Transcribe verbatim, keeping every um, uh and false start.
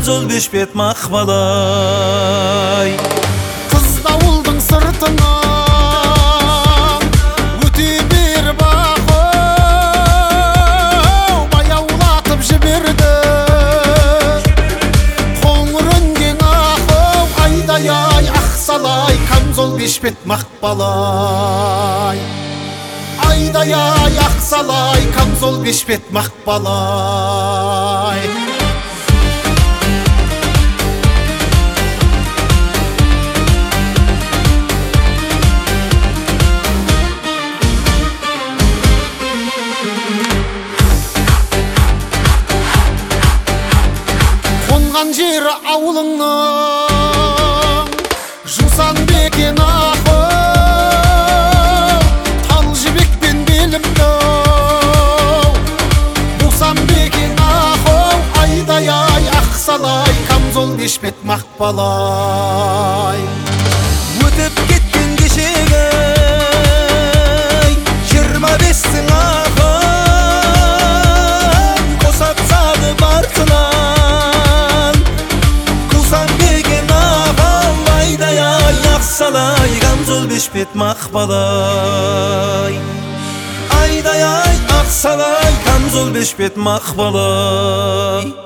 камзол бешпет мақбалай. Кыз дауылдың сыртынан өте бер бақау баяулатып жіберді. Қоңыр үнген ақау айдай-ай ақсалай камзол бешпет мақбалай. Айдай-ай ақсалай камзол бешпет мақбалай. Қонған жері ауылыңның жусан бекен ақы, тал жібекпен белімді бусан бекен ақы. Айдай-ай ақсалай камзол бешпет мақбалай. Өтіп кеткен кешегі жиырма бестің ақы, қосап сады бартынан қусан бекен ақы. Айдай-ай ақсалай камзол бешпет мақбалай. Айдай-ай ақсалай камзол бешпет мақбалай.